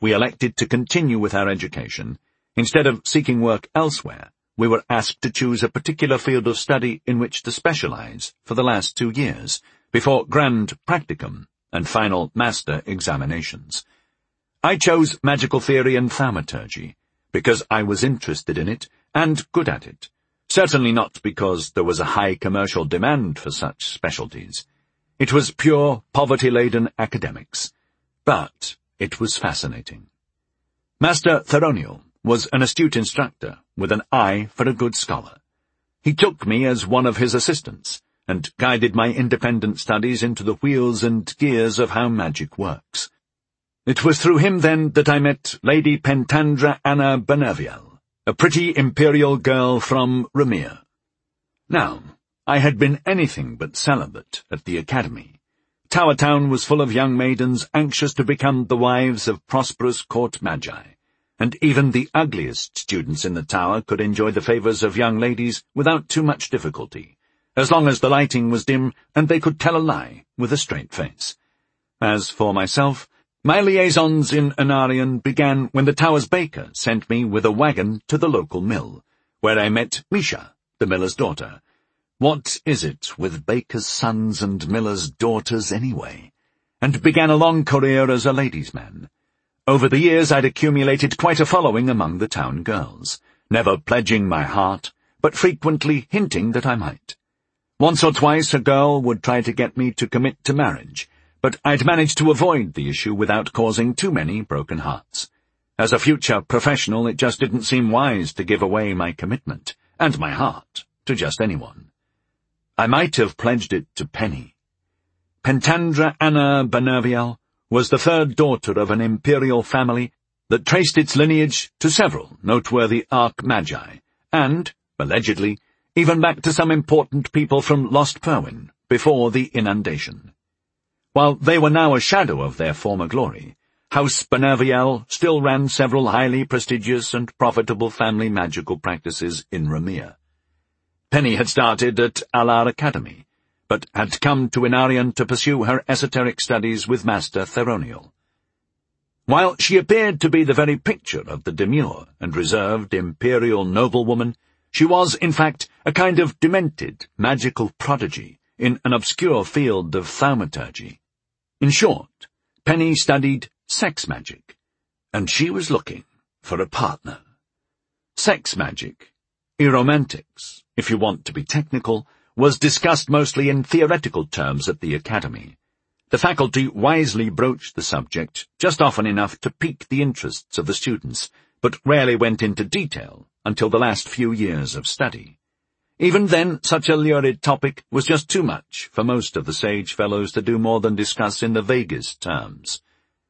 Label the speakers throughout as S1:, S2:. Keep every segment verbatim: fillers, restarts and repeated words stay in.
S1: we elected to continue with our education, instead of seeking work elsewhere, we were asked to choose a particular field of study in which to specialize for the last two years, before grand practicum and final master examinations. I chose magical theory and thaumaturgy, because I was interested in it and good at it, certainly not because there was a high commercial demand for such specialties. It was pure, poverty-laden academics, but it was fascinating. Master Theroniel was an astute instructor with an eye for a good scholar. He took me as one of his assistants and guided my independent studies into the wheels and gears of how magic works. It was through him, then, that I met Lady Pentandra Anna Benerviel, a pretty imperial girl from Remir. Now, I had been anything but celibate at the academy. Tower Town was full of young maidens anxious to become the wives of prosperous court magi, and even the ugliest students in the tower could enjoy the favours of young ladies without too much difficulty, as long as the lighting was dim and they could tell a lie with a straight face. As for myself, my liaisons in Anarion began when the tower's baker sent me with a wagon to the local mill, where I met Misha, the miller's daughter. What is it with bakers' sons and millers' daughters, anyway? And began a long career as a ladies' man. Over the years I'd accumulated quite a following among the town girls, never pledging my heart, but frequently hinting that I might. Once or twice a girl would try to get me to commit to marriage, but I'd managed to avoid the issue without causing too many broken hearts. As a future professional, it just didn't seem wise to give away my commitment, and my heart, to just anyone. I might have pledged it to Penny. Pentandra Anna Benerviel was the third daughter of an imperial family that traced its lineage to several noteworthy arch-magi, and, allegedly, even back to some important people from Lost Perwyn, before the inundation. While they were now a shadow of their former glory, House Benerviel still ran several highly prestigious and profitable family magical practices in Remir. Penny had started at Alar Academy, but had come to Anarion to pursue her esoteric studies with Master Theroniel. While she appeared to be the very picture of the demure and reserved imperial noblewoman, she was, in fact, a kind of demented magical prodigy in an obscure field of thaumaturgy. In short, Penny studied sex magic, and she was looking for a partner. Sex magic, eromantics, if you want to be technical, was discussed mostly in theoretical terms at the academy. The faculty wisely broached the subject just often enough to pique the interests of the students, but rarely went into detail until the last few years of study. Even then, such a lurid topic was just too much for most of the sage fellows to do more than discuss in the vaguest terms.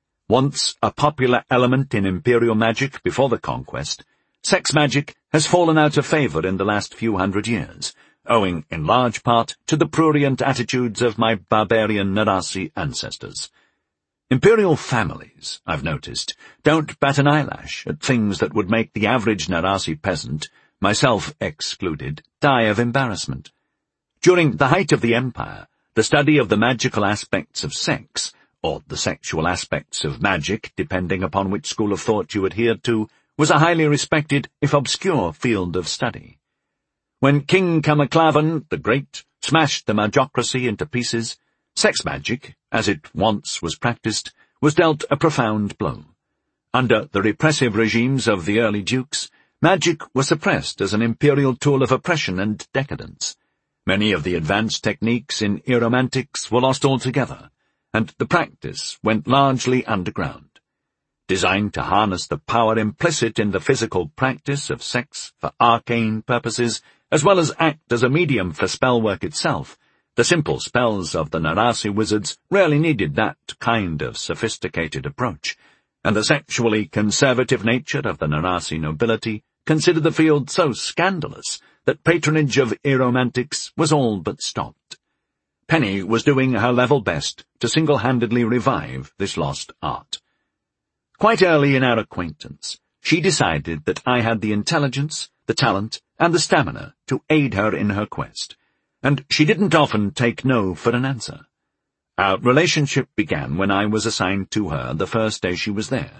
S1: Once a popular element in imperial magic before the conquest, sex magic has fallen out of favour in the last few hundred years, owing in large part to the prurient attitudes of my barbarian Narasi ancestors. Imperial families, I've noticed, don't bat an eyelash at things that would make the average Narasi peasant, myself excluded, die of embarrassment. During the height of the empire, the study of the magical aspects of sex, or the sexual aspects of magic, depending upon which school of thought you adhered to, was a highly respected, if obscure, field of study. When King Kamaclavan the Great smashed the magocracy into pieces, sex magic, as it once was practiced, was dealt a profound blow. Under the repressive regimes of the early dukes, magic was suppressed as an imperial tool of oppression and decadence. Many of the advanced techniques in eromantics were lost altogether, and the practice went largely underground. Designed to harness the power implicit in the physical practice of sex for arcane purposes, as well as act as a medium for spellwork itself, the simple spells of the Narasi wizards rarely needed that kind of sophisticated approach, and the sexually conservative nature of the Narasi nobility considered the field so scandalous that patronage of eromantics was all but stopped. Penny was doing her level best to single-handedly revive this lost art. Quite early in our acquaintance, she decided that I had the intelligence, the talent, and the stamina to aid her in her quest, and she didn't often take no for an answer. Our relationship began when I was assigned to her the first day she was there,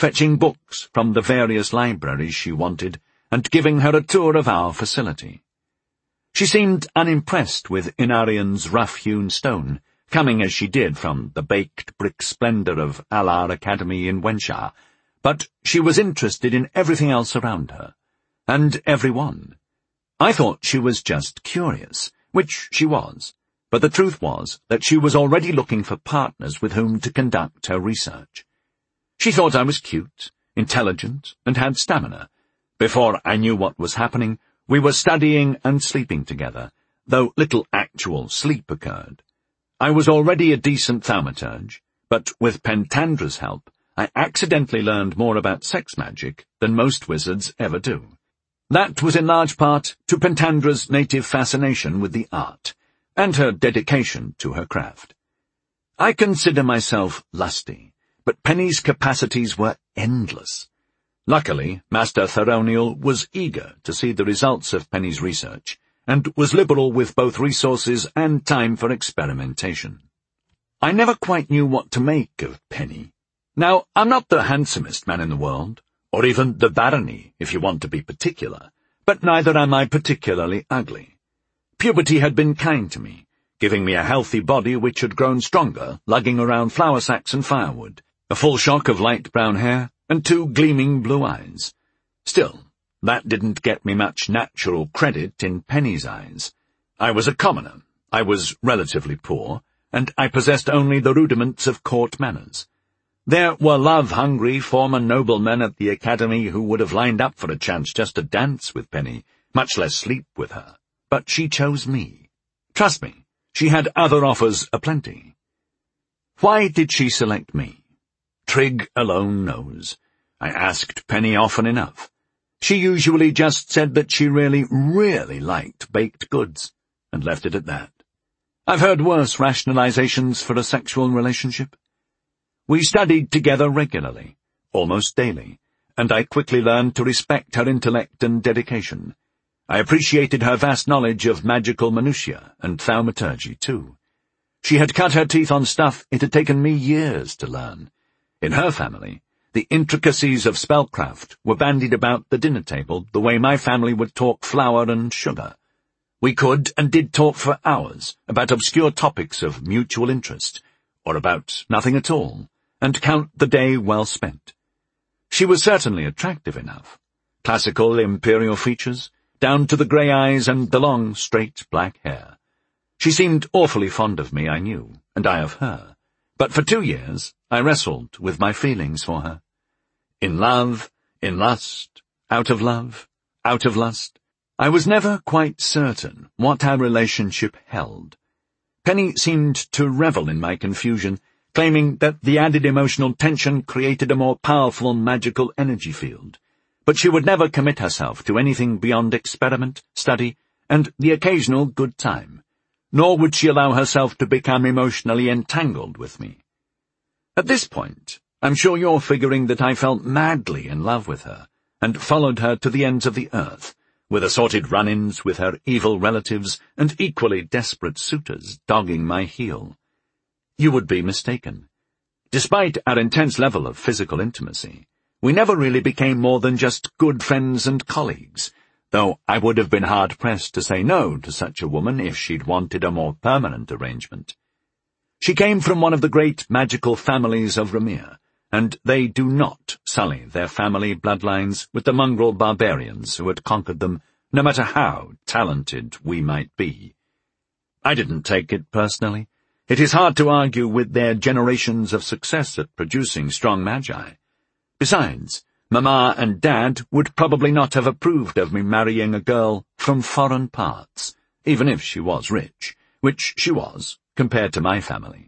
S1: fetching books from the various libraries she wanted and giving her a tour of our facility. She seemed unimpressed with Inarian's rough-hewn stone, coming as she did from the baked brick splendour of Alar Academy in Wenshire, but she was interested in everything else around her, and everyone. I thought she was just curious, which she was, but the truth was that she was already looking for partners with whom to conduct her research. She thought I was cute, intelligent, and had stamina. Before I knew what was happening, we were studying and sleeping together, though little actual sleep occurred. I was already a decent thaumaturge, but with Pentandra's help, I accidentally learned more about sex magic than most wizards ever do. That was in large part to Pentandra's native fascination with the art, and her dedication to her craft. I consider myself lusty, but Penny's capacities were endless. Luckily, Master Theroniel was eager to see the results of Penny's research, and was liberal with both resources and time for experimentation. I never quite knew what to make of Penny. Now, I'm not the handsomest man in the world, or even the barony, if you want to be particular, but neither am I particularly ugly. Puberty had been kind to me, giving me a healthy body which had grown stronger, lugging around flour sacks and firewood, a full shock of light brown hair, and two gleaming blue eyes. Still, that didn't get me much natural credit in Penny's eyes. I was a commoner, I was relatively poor, and I possessed only the rudiments of court manners. There were love-hungry former noblemen at the Academy who would have lined up for a chance just to dance with Penny, much less sleep with her. But she chose me. Trust me, she had other offers aplenty. Why did she select me? Trig alone knows. I asked Penny often enough. She usually just said that she really, really liked baked goods, and left it at that. I've heard worse rationalizations for a sexual relationship. We studied together regularly, almost daily, and I quickly learned to respect her intellect and dedication. I appreciated her vast knowledge of magical minutiae and thaumaturgy, too. She had cut her teeth on stuff it had taken me years to learn. In her family, the intricacies of spellcraft were bandied about the dinner table the way my family would talk flour and sugar. We could and did talk for hours about obscure topics of mutual interest, or about nothing at all, and count the day well spent. She was certainly attractive enough. Classical imperial features, down to the grey eyes and the long, straight black hair. She seemed awfully fond of me, I knew, and I of her. But for two years I wrestled with my feelings for her. In love, in lust, out of love, out of lust, I was never quite certain what our relationship held. Penny seemed to revel in my confusion, claiming that the added emotional tension created a more powerful magical energy field, but she would never commit herself to anything beyond experiment, study, and the occasional good time, nor would she allow herself to become emotionally entangled with me. At this point, I'm sure you're figuring that I felt madly in love with her, and followed her to the ends of the earth, with assorted run-ins with her evil relatives and equally desperate suitors dogging my heel. You would be mistaken. Despite our intense level of physical intimacy, we never really became more than just good friends and colleagues, though I would have been hard-pressed to say no to such a woman if she'd wanted a more permanent arrangement. She came from one of the great magical families of Ramir, and they do not sully their family bloodlines with the mongrel barbarians who had conquered them, no matter how talented we might be. I didn't take it personally. It is hard to argue with their generations of success at producing strong magi. Besides, Mama and Dad would probably not have approved of me marrying a girl from foreign parts, even if she was rich, which she was, compared to my family.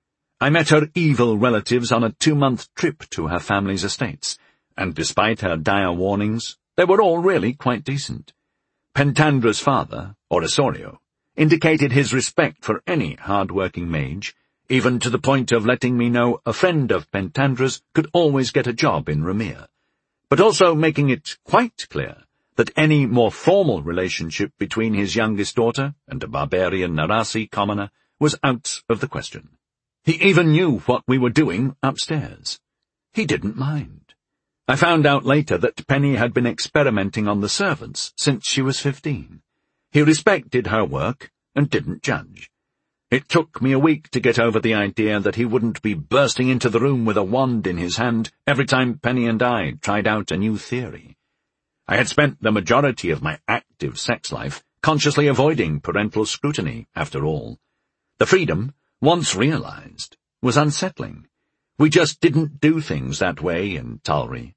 S1: I met her evil relatives on a two-month trip to her family's estates, and despite her dire warnings, they were all really quite decent. Pentandra's father, or Osorio, indicated his respect for any hard-working mage, even to the point of letting me know a friend of Pentandra's could always get a job in Ramir, but also making it quite clear that any more formal relationship between his youngest daughter and a barbarian Narasi commoner was out of the question. He even knew what we were doing upstairs. He didn't mind. I found out later that Penny had been experimenting on the servants since she was fifteen. He respected her work and didn't judge. It took me a week to get over the idea that he wouldn't be bursting into the room with a wand in his hand every time Penny and I tried out a new theory. I had spent the majority of my active sex life consciously avoiding parental scrutiny, after all. The freedom, once realized, was unsettling. We just didn't do things that way in Tulry.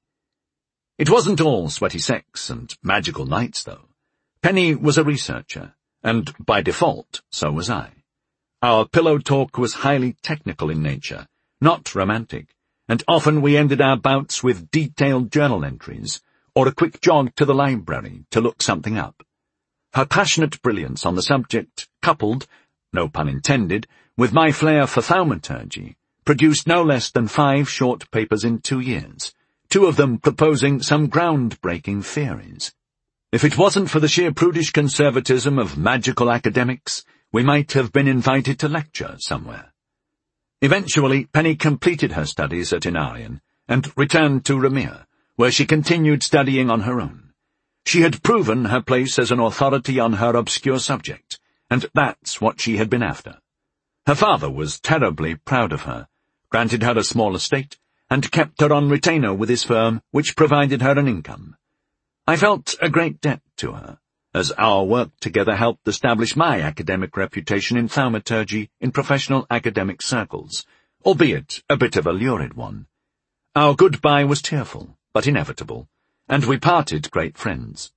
S1: It wasn't all sweaty sex and magical nights, though. Penny was a researcher, and by default, so was I. Our pillow talk was highly technical in nature, not romantic, and often we ended our bouts with detailed journal entries, or a quick jog to the library to look something up. Her passionate brilliance on the subject, coupled, no pun intended, with my flair for thaumaturgy, produced no less than five short papers in two years, two of them proposing some groundbreaking theories. If it wasn't for the sheer prudish conservatism of magical academics, we might have been invited to lecture somewhere. Eventually, Penny completed her studies at Inarian and returned to Ramir, where she continued studying on her own. She had proven her place as an authority on her obscure subject, and that's what she had been after. Her father was terribly proud of her, granted her a small estate, and kept her on retainer with his firm, which provided her an income. I felt a great debt to her, as our work together helped establish my academic reputation in thaumaturgy in professional academic circles, albeit a bit of a lurid one. Our goodbye was tearful, but inevitable, and we parted great friends.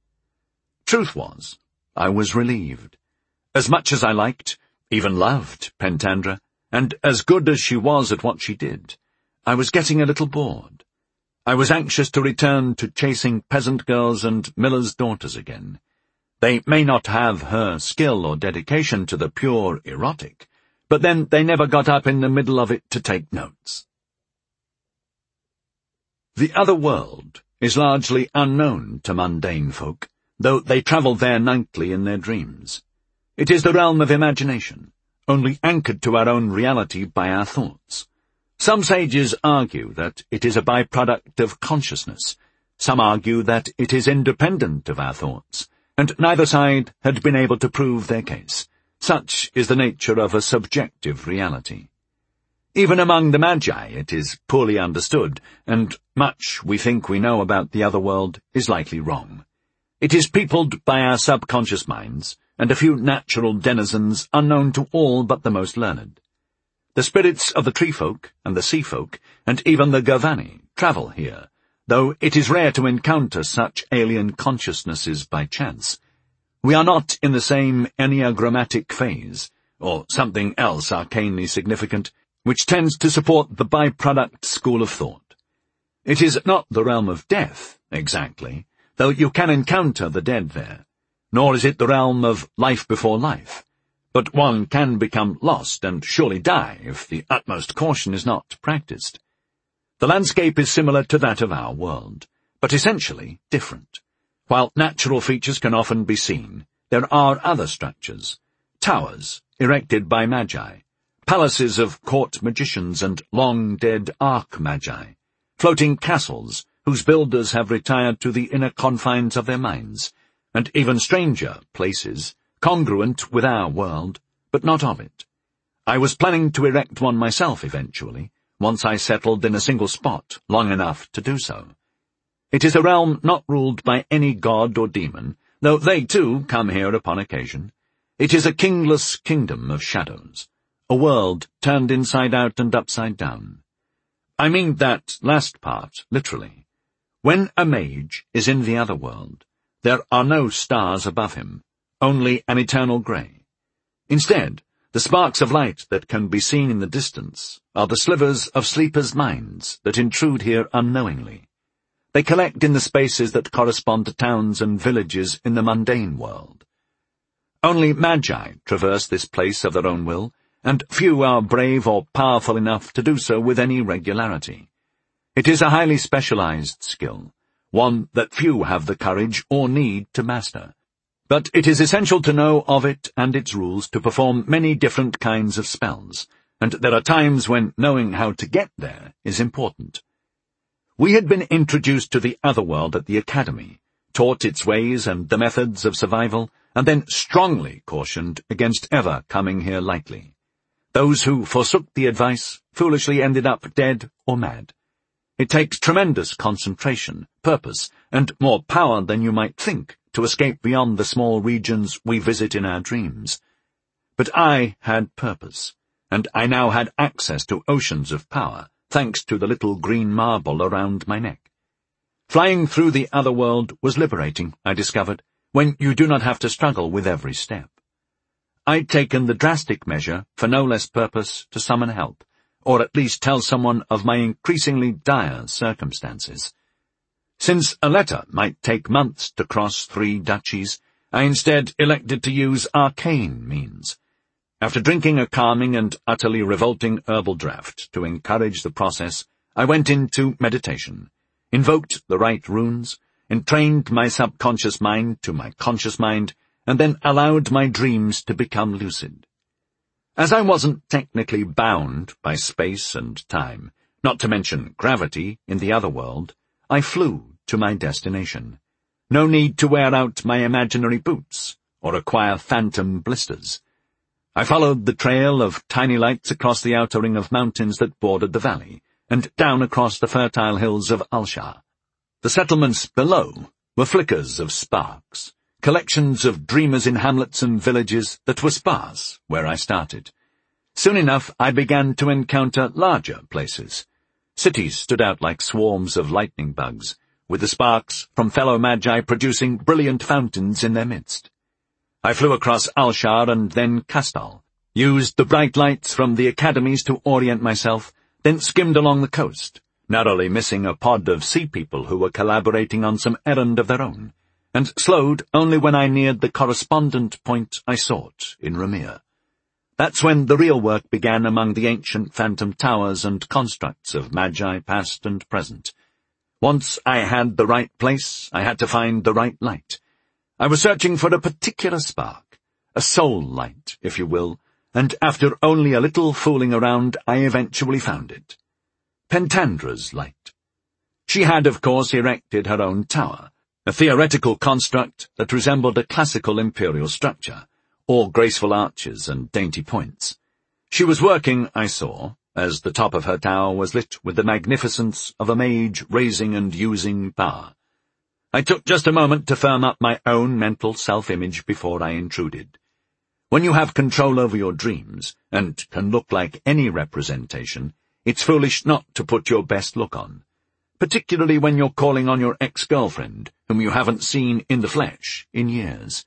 S1: Truth was, I was relieved. As much as I liked, even loved, Pentandra, and as good as she was at what she did, I was getting a little bored. I was anxious to return to chasing peasant girls and millers' daughters again. They may not have her skill or dedication to the pure erotic, but then they never got up in the middle of it to take notes. The other world is largely unknown to mundane folk, though they travel there nightly in their dreams. It is the realm of imagination, only anchored to our own reality by our thoughts. Some sages argue that it is a byproduct of consciousness. Some argue that it is independent of our thoughts, and neither side had been able to prove their case. Such is the nature of a subjective reality. Even among the Magi it is poorly understood, and much we think we know about the other world is likely wrong. It is peopled by our subconscious minds, and a few natural denizens unknown to all but the most learned. The spirits of the tree-folk and the sea-folk, and even the Gavani, travel here, though it is rare to encounter such alien consciousnesses by chance. We are not in the same enneagrammatic phase, or something else arcanely significant, which tends to support the byproduct school of thought. It is not the realm of death, exactly, though you can encounter the dead there, nor is it the realm of life before life, but one can become lost and surely die if the utmost caution is not practiced. The landscape is similar to that of our world, but essentially different. While natural features can often be seen, there are other structures, towers erected by magi, palaces of court magicians and long-dead arch-magi, floating castles whose builders have retired to the inner confines of their minds, and even stranger places, congruent with our world, but not of it. I was planning to erect one myself eventually, once I settled in a single spot long enough to do so. It is a realm not ruled by any god or demon, though they too come here upon occasion. It is a kingless kingdom of shadows, a world turned inside out and upside down. I mean that last part, literally. When a mage is in the other world, there are no stars above him, only an eternal grey. Instead, the sparks of light that can be seen in the distance are the slivers of sleepers' minds that intrude here unknowingly. They collect in the spaces that correspond to towns and villages in the mundane world. Only magi traverse this place of their own will, and few are brave or powerful enough to do so with any regularity. It is a highly specialized skill, one that few have the courage or need to master. But it is essential to know of it and its rules to perform many different kinds of spells, and there are times when knowing how to get there is important. We had been introduced to the otherworld at the academy, taught its ways and the methods of survival, and then strongly cautioned against ever coming here lightly. Those who forsook the advice foolishly ended up dead or mad. It takes tremendous concentration, purpose, and more power than you might think to escape beyond the small regions we visit in our dreams. But I had purpose, and I now had access to oceans of power, thanks to the little green marble around my neck. Flying through the other world was liberating, I discovered, when you do not have to struggle with every step. I'd taken the drastic measure, for no less purpose, to summon help, or at least tell someone of my increasingly dire circumstances. Since a letter might take months to cross three duchies, I instead elected to use arcane means. After drinking a calming and utterly revolting herbal draught to encourage the process, I went into meditation, invoked the right runes, entrained my subconscious mind to my conscious mind, and then allowed my dreams to become lucid. As I wasn't technically bound by space and time, not to mention gravity in the other world, I flew to my destination. No need to wear out my imaginary boots or acquire phantom blisters. I followed the trail of tiny lights across the outer ring of mountains that bordered the valley, and down across the fertile hills of Alshar. The settlements below were flickers of sparks, collections of dreamers in hamlets and villages that were sparse where I started. Soon enough I began to encounter larger places. Cities stood out like swarms of lightning bugs, with the sparks from fellow magi producing brilliant fountains in their midst. I flew across Alshar and then Kastal, used the bright lights from the academies to orient myself, then skimmed along the coast, narrowly missing a pod of sea people who were collaborating on some errand of their own, and slowed only when I neared the correspondent point I sought in Ramir. That's when the real work began among the ancient phantom towers and constructs of magi past and present. Once I had the right place, I had to find the right light. I was searching for a particular spark, a soul light, if you will, and after only a little fooling around, I eventually found it. Pentandra's light. She had, of course, erected her own tower, a theoretical construct that resembled a classical imperial structure, all graceful arches and dainty points. She was working, I saw, as the top of her tower was lit with the magnificence of a mage raising and using power. I took just a moment to firm up my own mental self-image before I intruded. When you have control over your dreams, and can look like any representation, it's foolish not to put your best look on, particularly when you're calling on your ex-girlfriend, whom you haven't seen in the flesh in years.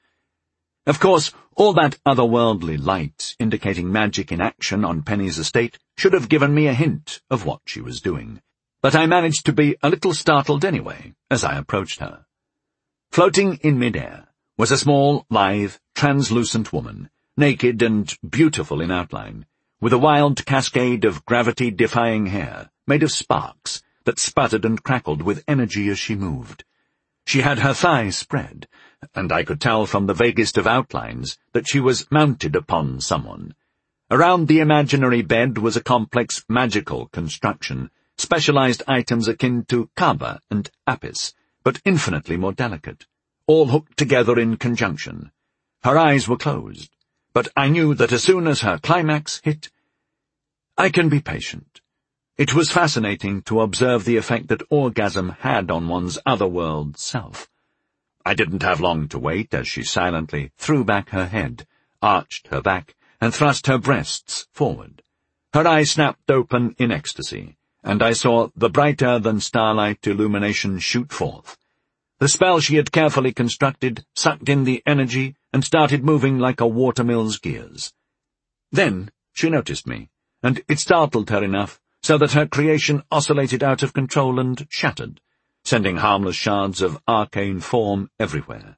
S1: Of course, all that otherworldly light indicating magic in action on Penny's estate should have given me a hint of what she was doing, but I managed to be a little startled anyway as I approached her. Floating in mid-air was a small, lithe, translucent woman, naked and beautiful in outline, with a wild cascade of gravity-defying hair made of sparks that sputtered and crackled with energy as she moved. She had her thighs spread, and I could tell from the vaguest of outlines that she was mounted upon someone. Around the imaginary bed was a complex magical construction, specialized items akin to Kaaba and Apis, but infinitely more delicate, all hooked together in conjunction. Her eyes were closed, but I knew that as soon as her climax hit, I can be patient. It was fascinating to observe the effect that orgasm had on one's otherworld self. I didn't have long to wait as she silently threw back her head, arched her back, and thrust her breasts forward. Her eyes snapped open in ecstasy, and I saw the brighter-than-starlight illumination shoot forth. The spell she had carefully constructed sucked in the energy and started moving like a watermill's gears. Then she noticed me, and it startled her enough so that her creation oscillated out of control and shattered, sending harmless shards of arcane form everywhere.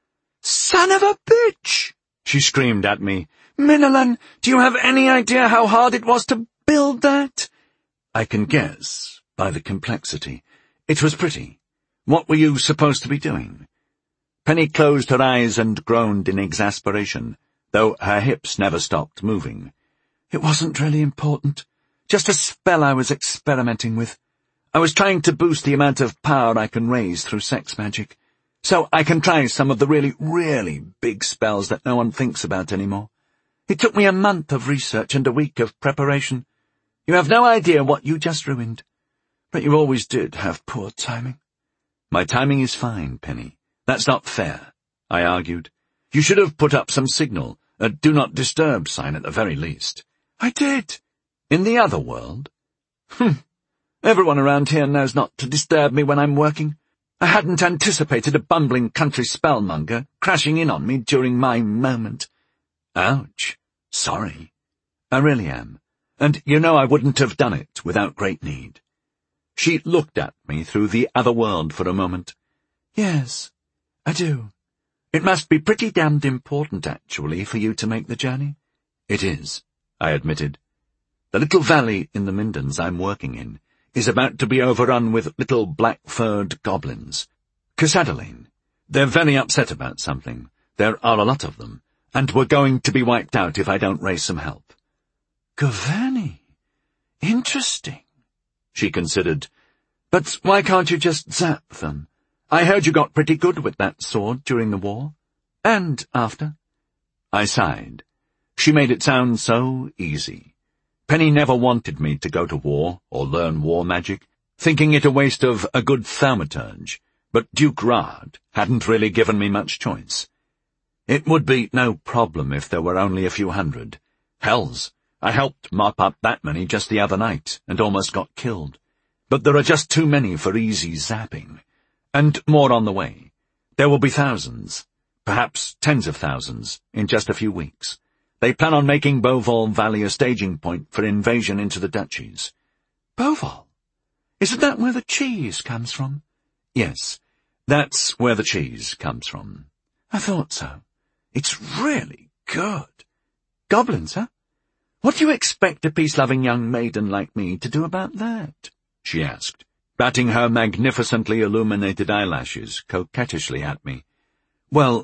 S1: "Son of a bitch!" she screamed at me. "Minilan, do you have any idea how hard it was to build that?" I can guess, by the complexity. It was pretty. What were you supposed to be doing? Penny closed her eyes and groaned in exasperation, though her hips never stopped moving. "It wasn't really important. Just a spell I was experimenting with. I was trying to boost the amount of power I can raise through sex magic, so I can try some of the really, really big spells that no one thinks about anymore. It took me a month of research and a week of preparation. You have no idea what you just ruined. But you always did have poor timing. My timing is fine, Penny. That's not fair, I argued. You should have put up some signal, a do not disturb sign at the very least. I did. In the other world? Hm. Everyone around here knows not to disturb me when I'm working. I hadn't anticipated a bumbling country spellmonger crashing in on me during my moment. Ouch. Sorry. I really am. And you know I wouldn't have done it without great need. She looked at me through the other world for a moment. Yes, I do. It must be pretty damned important, actually, for you to make the journey. It is, I admitted. The little valley in the Mindens I'm working in is about to be overrun with little black-furred goblins. Cassadolane. They're very upset about something. There are a lot of them, and we're going to be wiped out if I don't raise some help. Gavani. Interesting, she considered. But why can't you just zap them? I heard you got pretty good with that sword during the war. And after. I sighed. She made it sound so easy. Penny never wanted me to go to war or learn war magic, thinking it a waste of a good thaumaturge, but Duke Rad hadn't really given me much choice. It would be no problem if there were only a few hundred. Hells, I helped mop up that many just the other night and almost got killed. But there are just too many for easy zapping. And more on the way. There will be thousands, perhaps tens of thousands, in just a few weeks. They plan on making Beauval Valley a staging point for invasion into the duchies. Beauval? Isn't that where the cheese comes from? Yes, that's where the cheese comes from. I thought so. It's really good. Goblins, huh? What do you expect a peace-loving young maiden like me to do about that? She asked, batting her magnificently illuminated eyelashes coquettishly at me. Well,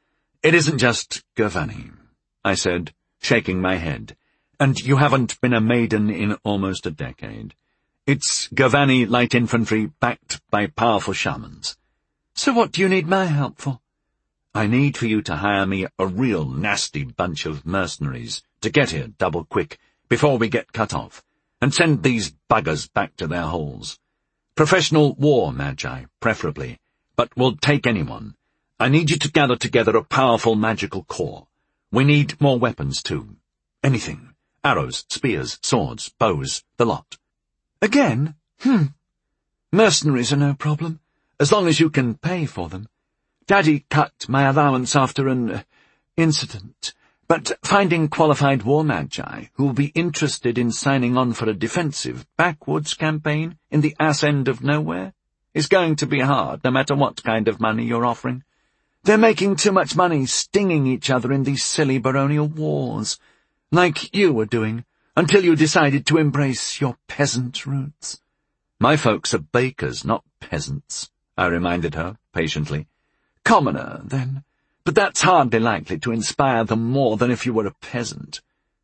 S1: it isn't just Gavani, I said, shaking my head, and you haven't been a maiden in almost a decade. It's Gavani light infantry backed by powerful shamans. So what do you need my help for? I need for you to hire me a real nasty bunch of mercenaries to get here double quick before we get cut off, and send these buggers back to their holes. Professional war magi, preferably, but we'll take anyone. I need you to gather together a powerful magical corps. We need more weapons, too. Anything. Arrows, spears, swords, bows, the lot. Again? Hmm. Mercenaries are no problem, as long as you can pay for them. Daddy cut my allowance after an uh, incident, but finding qualified war magi who will be interested in signing on for a defensive backwoods campaign in the ass end of nowhere is going to be hard, no matter what kind of money you're offering. They're making too much money stinging each other in these silly baronial wars, like you were doing, until you decided to embrace your peasant roots. My folks are bakers, not peasants, I reminded her, patiently. Commoner, then, but that's hardly likely to inspire them more than if you were a peasant.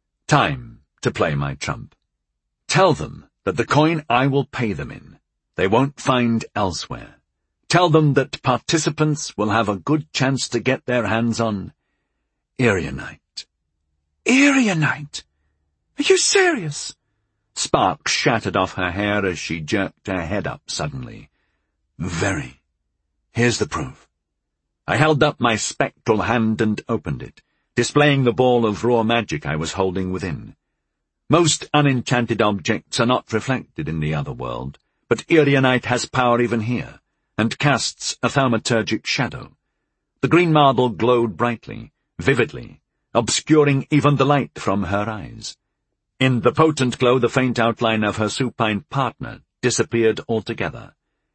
S1: Time to play my trump. Tell them that the coin I will pay them in, they won't find elsewhere. Tell them that participants will have a good chance to get their hands on Erionite. Erionite? Are you serious? Sparks shattered off her hair as she jerked her head up suddenly. Very. Here's the proof. I held up my spectral hand and opened it, displaying the ball of raw magic I was holding within. Most unenchanted objects are not reflected in the other world, but Erionite has power even here, and casts a thaumaturgic shadow. The green marble glowed brightly, vividly, obscuring even the light from her eyes. In the potent glow, the faint outline of her supine partner disappeared altogether.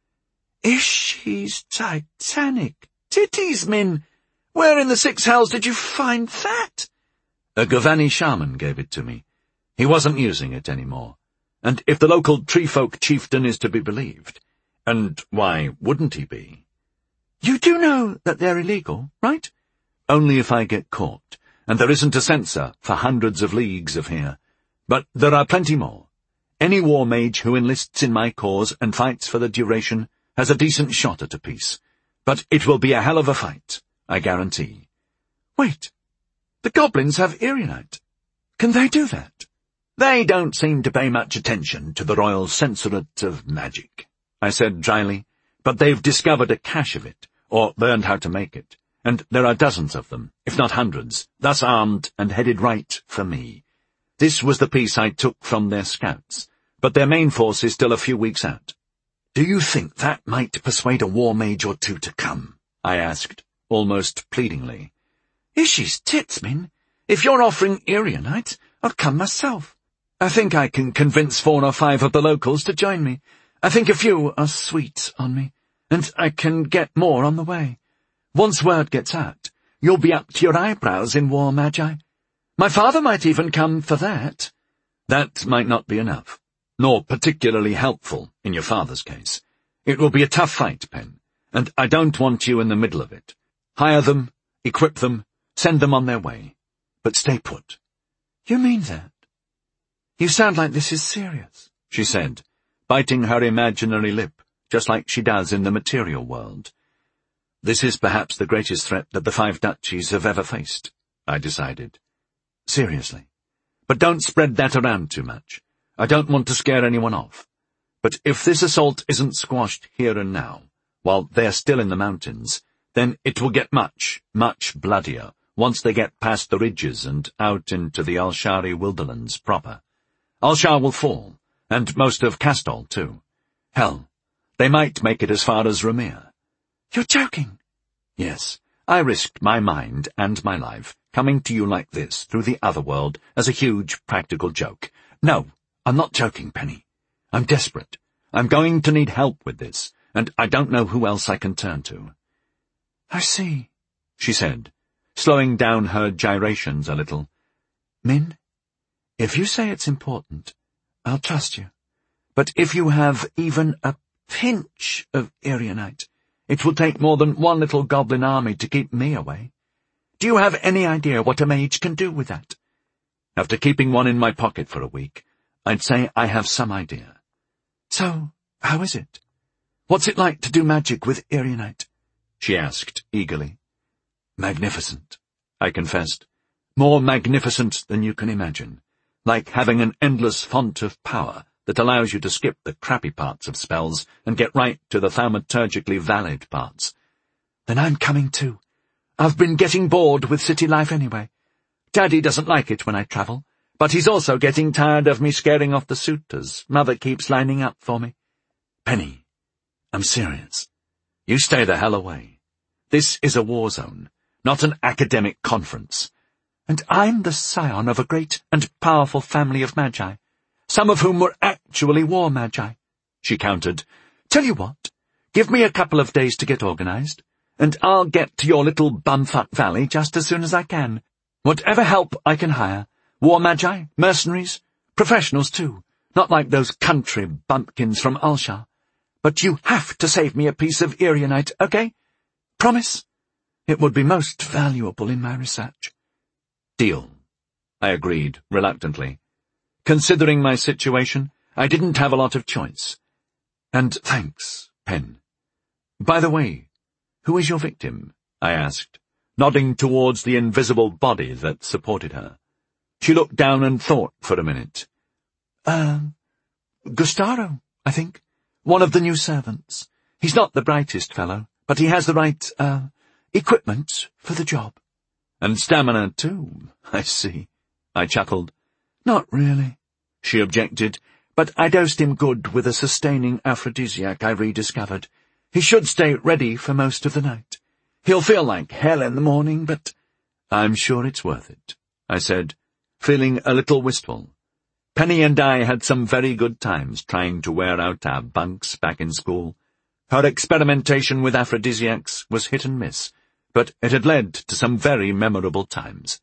S1: Ishi's titanic titties, Min! Where in the six hells did you find that? A Gavani shaman gave it to me. He wasn't using it anymore. And if the local treefolk chieftain is to be believed, and why wouldn't he be? You do know that they're illegal, right? Only if I get caught, and there isn't a censor for hundreds of leagues of here. But there are plenty more. Any war mage who enlists in my cause and fights for the duration has a decent shot at a peace. But it will be a hell of a fight, I guarantee.
S2: Wait, the goblins have Erionite. Can they do that?
S1: They don't seem to pay much attention to the Royal Censorate of Magic, I said dryly, but they've discovered a cache of it, or learned how to make it, and there are dozens of them, if not hundreds, thus armed and headed right for me. This was the piece I took from their scouts, but their main force is still a few weeks out.
S2: Do you think that might persuade a war mage or two to come?
S1: I asked, almost pleadingly.
S2: Ishi's tits, Min. If you're offering Erionite, I'll come myself. I think I can convince four or five of the locals to join me. I think a few are sweet on me, and I can get more on the way. Once word gets out, you'll be up to your eyebrows in war magi. My father might even come for that.
S1: That might not be enough, nor particularly helpful in your father's case. It will be a tough fight, Pen, and I don't want you in the middle of it. Hire them, equip them, send them on their way, but stay put.
S2: You mean that? You sound like this is serious,
S1: she said, biting her imaginary lip, just like she does in the material world. This is perhaps the greatest threat that the Five Duchies have ever faced, I decided. Seriously. But don't spread that around too much. I don't want to scare anyone off. But if this assault isn't squashed here and now, while they're still in the mountains, then it will get much, much bloodier once they get past the ridges and out into the Alshari wilderlands proper. Alshar will fall, and most of Castol, too. Hell, they might make it as far as Ramir.
S2: You're joking.
S1: Yes, I risked my mind and my life coming to you like this through the other world as a huge practical joke. No, I'm not joking, Penny. I'm desperate. I'm going to need help with this, and I don't know who else I can turn to.
S2: I see,
S1: she said, slowing down her gyrations a little.
S2: Min, if you say it's important, I'll trust you.
S1: But if you have even a pinch of Erionite, it will take more than one little goblin army to keep me away.
S2: Do you have any idea what a mage can do with that?
S1: After keeping one in my pocket for a week, I'd say I have some idea.
S2: So, how is it? What's it like to do magic with Erionite?
S1: She asked eagerly. Magnificent, I confessed. More magnificent than you can imagine. Like having an endless font of power that allows you to skip the crappy parts of spells and get right to the thaumaturgically valid parts.
S2: Then I'm coming too. I've been getting bored with city life anyway. Daddy doesn't like it when I travel, but he's also getting tired of me scaring off the suitors Mother keeps lining up for me.
S1: Penny, I'm serious. You stay the hell away. This is a war zone, not an academic conference.
S2: And I'm the scion of a great and powerful family of magi, some of whom were actually war magi, she countered. Tell you what, give me a couple of days to get organized, and I'll get to your little bumfuck valley just as soon as I can. Whatever help I can hire, war magi, mercenaries, professionals too, not like those country bumpkins from Alshar. But you have to save me a piece of Erionite, okay? Promise? It would be most valuable in my research.
S1: Deal, I agreed reluctantly. Considering my situation, I didn't have a lot of choice. And thanks, Pen. By the way, who is your victim? I asked, nodding towards the invisible body that supported her. She looked down and thought for a minute.
S2: Uh, Gustaro, I think. One of the new servants. He's not the brightest fellow, but he has the right, uh, equipment for the job.
S1: And stamina, too, I see. I chuckled.
S2: Not really, she objected, but I dosed him good with a sustaining aphrodisiac I rediscovered. He should stay ready for most of the night. He'll feel like hell in the morning, but
S1: I'm sure it's worth it, I said, feeling a little wistful. Penny and I had some very good times trying to wear out our bunks back in school. Her experimentation with aphrodisiacs was hit and miss, but it had led to some very memorable times.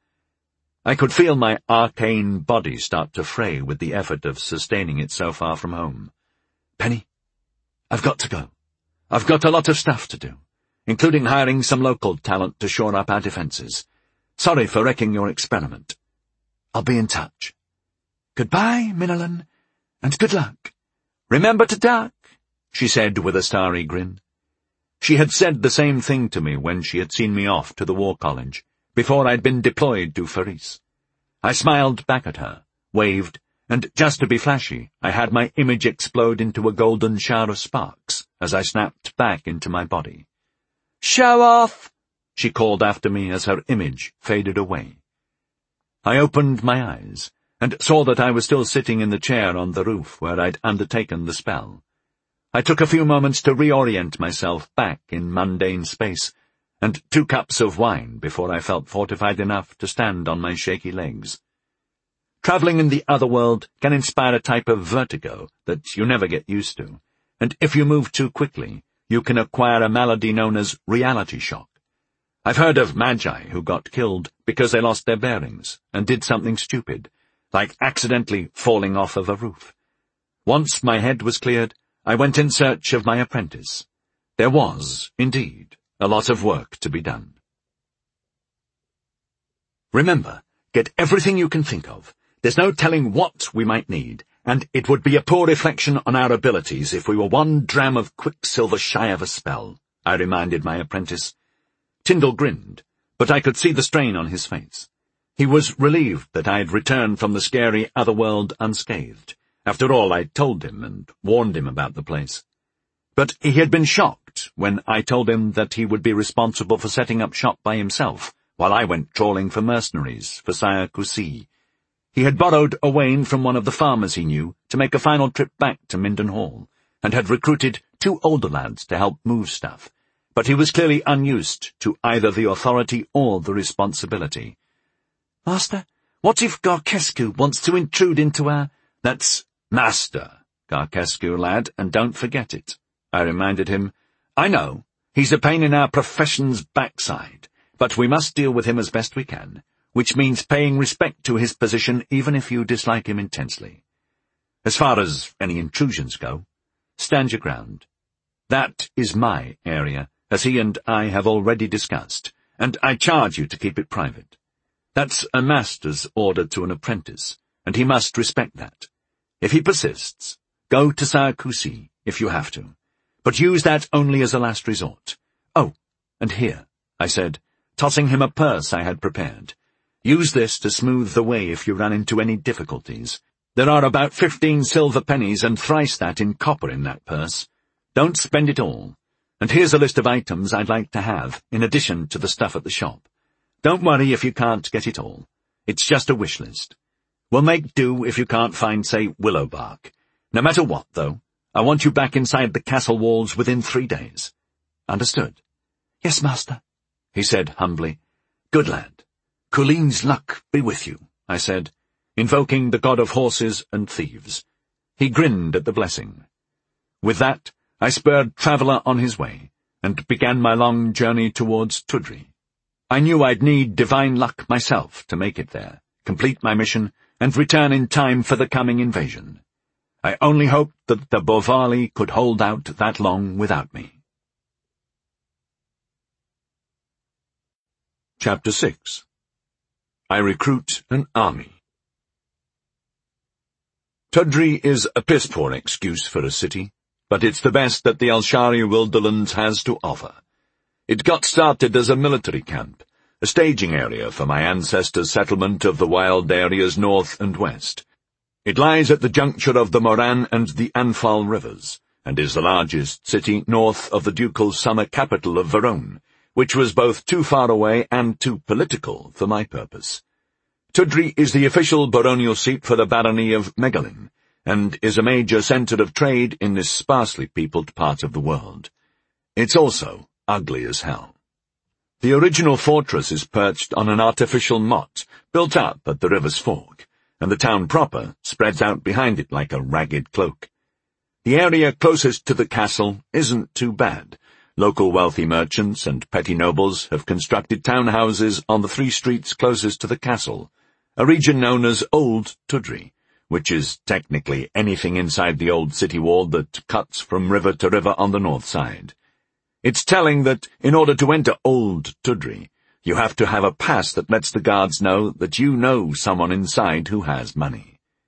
S1: I could feel my arcane body start to fray with the effort of sustaining it so far from home. Penny, I've got to go. I've got a lot of stuff to do, including hiring some local talent to shore up our defenses. Sorry for wrecking your experiment. I'll be in touch.
S2: Goodbye, Minalyn, And good luck. Remember to duck, she said with a starry grin.
S1: She had said the same thing to me when she had seen me off to the War College, before I'd been deployed to Faris. I smiled back at her, waved, and just to be flashy, I had my image explode into a golden shower of sparks as I snapped back into my body.
S2: "Show off!"
S1: she called after me as her image faded away. I opened my eyes and saw that I was still sitting in the chair on the roof where I'd undertaken the spell. I took a few moments to reorient myself back in mundane space, and two cups of wine before I felt fortified enough to stand on my shaky legs. Travelling in the other world can inspire a type of vertigo that you never get used to, and if you move too quickly, you can acquire a malady known as reality shock. I've heard of magi who got killed because they lost their bearings and did something stupid, like accidentally falling off of a roof. Once my head was cleared, I went in search of my apprentice. There was, indeed, a lot of work to be done. Remember, get everything you can think of. There's no telling what we might need, and it would be a poor reflection on our abilities if we were one dram of quicksilver shy of a spell, I reminded my apprentice. Tyndall grinned, but I could see the strain on his face. He was relieved that I had returned from the scary other world unscathed. After all, I'd told him and warned him about the place. But he had been shocked when I told him that he would be responsible for setting up shop by himself, while I went trawling for mercenaries for Sire Cousy. He had borrowed a wain from one of the farmers he knew to make a final trip back to Minden Hall, and had recruited two older lads to help move stuff, but he was clearly unused to either the authority or the responsibility.
S2: "Master, what if Garkescu wants to intrude into our—"
S1: "That's Master, Garkescu, lad, and don't forget it," I reminded him. "I know, he's a pain in our profession's backside, but we must deal with him as best we can, which means paying respect to his position even if you dislike him intensely. As far as any intrusions go, stand your ground. That is my area, as he and I have already discussed, and I charge you to keep it private. That's a master's order to an apprentice, and he must respect that. If he persists, go to Sire Cousy if you have to, but use that only as a last resort. Oh, and here," I said, tossing him a purse I had prepared. "Use this to smooth the way if you run into any difficulties. There are about fifteen silver pennies and thrice that in copper in that purse. Don't spend it all. And here's a list of items I'd like to have, in addition to the stuff at the shop. Don't worry if you can't get it all. It's just a wish list. We'll make do if you can't find, say, willow bark. No matter what, though, I want you back inside the castle walls within three days. Understood?"
S2: "Yes, master,"
S1: he said humbly. "Good lad. Colin's luck be with you," I said, invoking the god of horses and thieves. He grinned at the blessing. With that, I spurred Traveller on his way, and began my long journey towards Tudri. I knew I'd need divine luck myself to make it there, complete my mission, and return in time for the coming invasion. I only hoped that the Bovali could hold out that long without me. Chapter six. I Recruit an Army. Tudri is a piss-poor excuse for a city, but it's the best that the Alshari Wilderlands has to offer. It got started as a military camp, a staging area for my ancestors' settlement of the wild areas north and west. It lies at the juncture of the Moran and the Anfal rivers, and is the largest city north of the ducal summer capital of Verone, which was both too far away and too political for my purpose. Tudri is the official baronial seat for the barony of Megalin, and is a major centre of trade in this sparsely peopled part of the world. It's also ugly as hell. The original fortress is perched on an artificial motte, built up at the river's fork, and the town proper spreads out behind it like a ragged cloak. The area closest to the castle isn't too bad. Local wealthy merchants and petty nobles have constructed townhouses on the three streets closest to the castle, a region known as Old Tudri, which is technically anything inside the old city wall that cuts from river to river on the north side. It's telling that in order to enter Old Tudri, you have to have a pass that lets the guards know that you know someone inside who has money.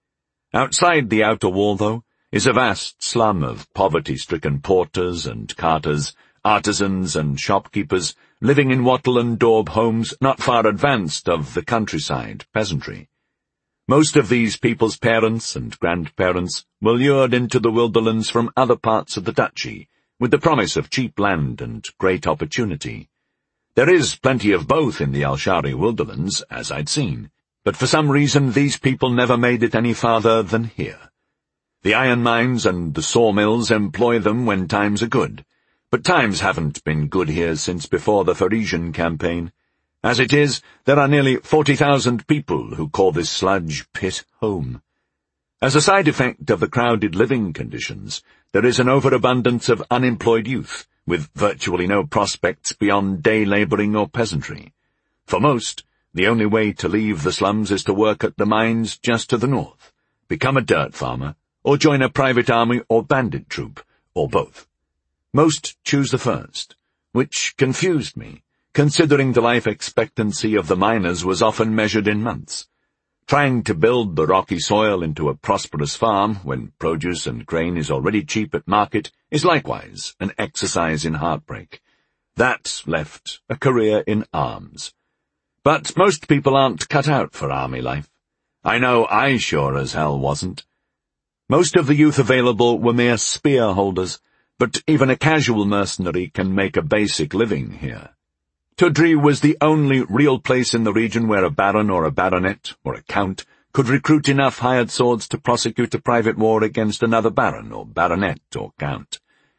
S1: Outside the outer wall, though, is a vast slum of poverty-stricken porters and carters, artisans and shopkeepers, living in wattle and daub homes not far advanced of the countryside peasantry. Most of these people's parents and grandparents were lured into the wilderlands from other parts of the duchy, with the promise of cheap land and great opportunity. There is plenty of both in the Alshari wilderlands, as I'd seen, but for some reason these people never made it any farther than here. The iron mines and the sawmills employ them when times are good, but times haven't been good here since before the Parisian campaign. As it is, there are nearly forty thousand people who call this sludge pit home. As a side effect of the crowded living conditions, there is an overabundance of unemployed youth, with virtually no prospects beyond day labouring or peasantry. For most, the only way to leave the slums is to work at the mines just to the north, become a dirt farmer, or join a private army or bandit troop, or both. Most choose the first, which confused me, considering the life expectancy of the miners was often measured in months. Trying to build the rocky soil into a prosperous farm when produce and grain is already cheap at market is likewise an exercise in heartbreak. That left a career in arms. But most people aren't cut out for army life. I know I sure as hell wasn't. Most of the youth available were mere spear holders, but even a casual mercenary can make a basic living here. Tudri was the only real place in the region where a baron or a baronet or a count could recruit enough hired swords to prosecute a private war against another baron or baronet or count.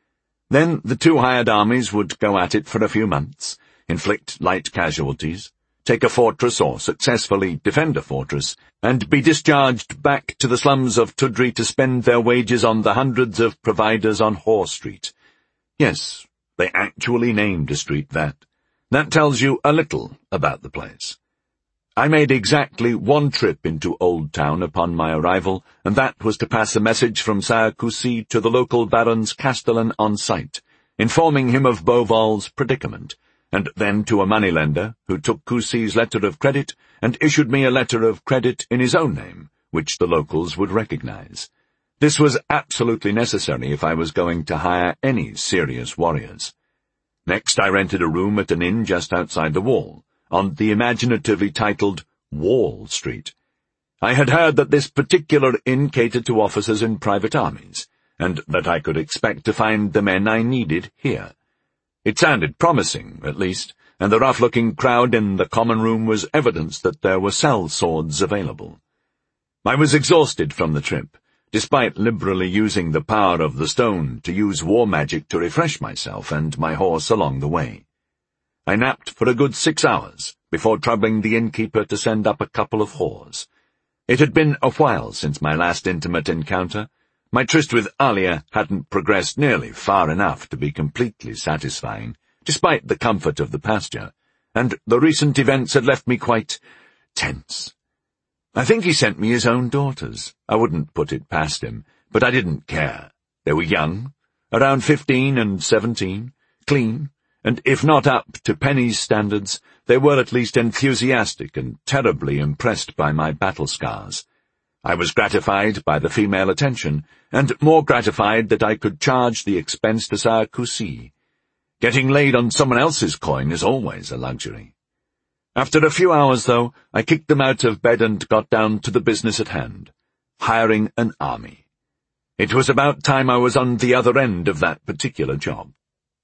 S1: Then the two hired armies would go at it for a few months, inflict light casualties, take a fortress or successfully defend a fortress, and be discharged back to the slums of Tudri to spend their wages on the hundreds of providers on Whore Street. Yes, they actually named a street that. That tells you a little about the place. I made exactly one trip into Old Town upon my arrival, and that was to pass a message from Sire Coucy to the local baron's castellan on site, informing him of Beauval's predicament, and then to a moneylender who took Coucy's letter of credit and issued me a letter of credit in his own name, which the locals would recognize. This was absolutely necessary if I was going to hire any serious warriors. Next I rented a room at an inn just outside the wall, on the imaginatively titled Wall Street. I had heard that this particular inn catered to officers in private armies, and that I could expect to find the men I needed here. It sounded promising, at least, and the rough-looking crowd in the common room was evidence that there were cell swords available. I was exhausted from the trip, despite liberally using the power of the stone to use war magic to refresh myself and my horse along the way. I napped for a good six hours before troubling the innkeeper to send up a couple of whores. It had been a while since my last intimate encounter. My tryst with Alia hadn't progressed nearly far enough to be completely satisfying, despite the comfort of the pasture, and the recent events had left me quite tense. I think he sent me his own daughters. I wouldn't put it past him, but I didn't care. They were young, around fifteen and seventeen, clean, and if not up to Penny's standards, they were at least enthusiastic and terribly impressed by my battle scars. I was gratified by the female attention, and more gratified that I could charge the expense to Sire Coucy. Getting laid on someone else's coin is always a luxury. After a few hours, though, I kicked them out of bed and got down to the business at hand, hiring an army. It was about time I was on the other end of that particular job.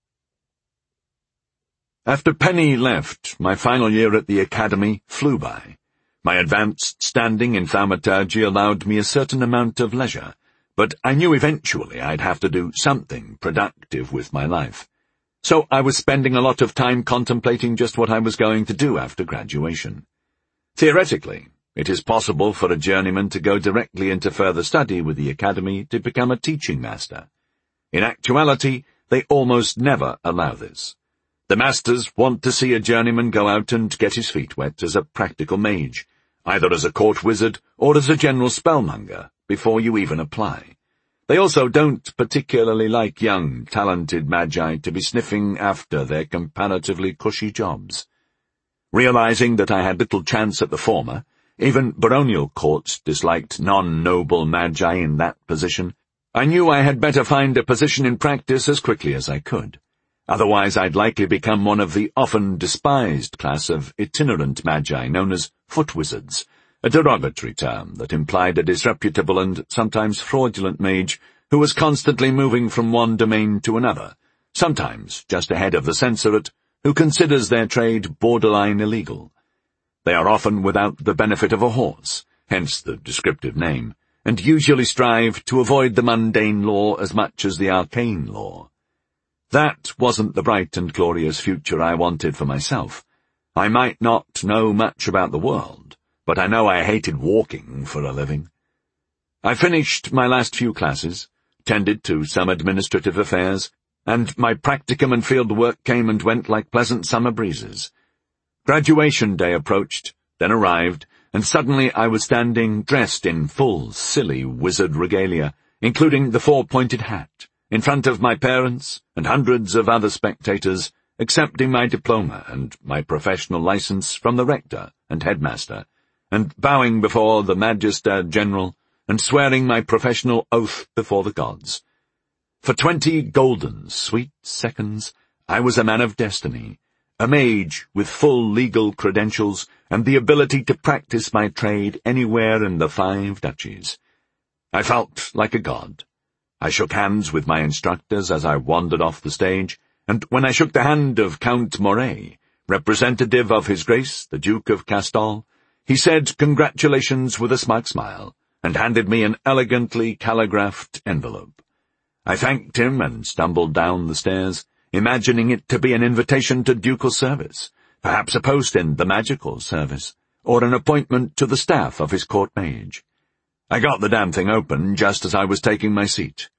S1: After Penny left, my final year at the academy flew by. My advanced standing in thaumaturgy allowed me a certain amount of leisure, but I knew eventually I'd have to do something productive with my life. So I was spending a lot of time contemplating just what I was going to do after graduation. Theoretically, it is possible for a journeyman to go directly into further study with the academy to become a teaching master. In actuality, they almost never allow this. The masters want to see a journeyman go out and get his feet wet as a practical mage, either as a court wizard or as a general spellmonger, before you even apply. They also don't particularly like young, talented magi to be sniffing after their comparatively cushy jobs. Realizing that I had little chance at the former, Even baronial courts disliked non-noble magi in that position. I knew I had better find a position in practice as quickly as I could. Otherwise I'd likely become one of the often despised class of itinerant magi known as foot wizards, a derogatory term that implied a disreputable and sometimes fraudulent mage who was constantly moving from one domain to another, sometimes just ahead of the censorate, who considers their trade borderline illegal. They are often without the benefit of a horse, hence the descriptive name, and usually strive to avoid the mundane law as much as the arcane law. That wasn't the bright and glorious future I wanted for myself. I might not know much about the world, but I know I hated walking for a living. I finished my last few classes, tended to some administrative affairs, and my practicum and field work came and went like pleasant summer breezes. Graduation day approached, then arrived, and suddenly I was standing dressed in full, silly wizard regalia, including the four-pointed hat, in front of my parents and hundreds of other spectators, accepting my diploma and my professional license from the rector and headmaster, and bowing before the Magister General and swearing my professional oath before the gods. For twenty golden, sweet seconds, I was a man of destiny, a mage with full legal credentials and the ability to practice my trade anywhere in the five duchies. I felt like a god. I shook hands with my instructors as I wandered off the stage, and when I shook the hand of Count Moray, representative of His Grace, the Duke of Castile, he said congratulations with a smug smile, and handed me an elegantly calligraphed envelope. I thanked him and stumbled down the stairs, imagining it to be an invitation to ducal service, perhaps a post in the magical service, or an appointment to the staff of his court mage. I got the damn thing open just as I was taking my seat.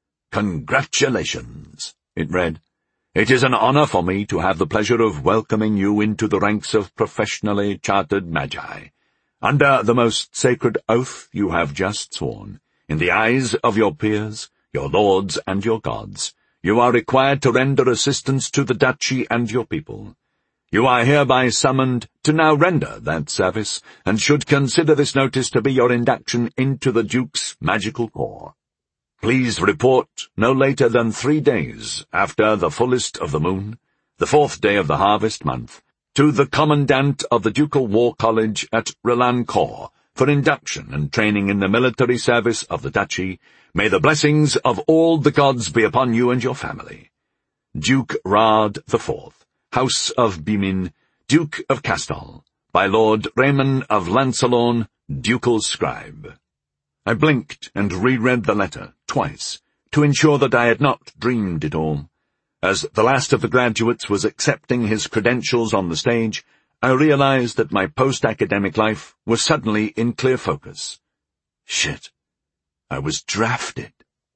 S1: "Congratulations," it read. "It is an honor for me to have the pleasure of welcoming you into the ranks of professionally chartered magi. Under the most sacred oath you have just sworn, in the eyes of your peers, your lords and your gods, you are required to render assistance to the duchy and your people. You are hereby summoned to now render that service, and should consider this notice to be your induction into the Duke's magical corps. Please report no later than three days after the fullest of the moon, the fourth day of the harvest month, to the Commandant of the Ducal War College at Relancourt for induction and training in the military service of the duchy. May the blessings of all the gods be upon you and your family. Duke Rard the Fourth, House of Bimin, Duke of Castile, by Lord Raymond of Lancelorn, Ducal Scribe." I blinked and reread the letter twice, to ensure that I had not dreamed it all. As the last of the graduates was accepting his credentials on the stage, I realized that my post-academic life was suddenly in clear focus. Shit. I was drafted.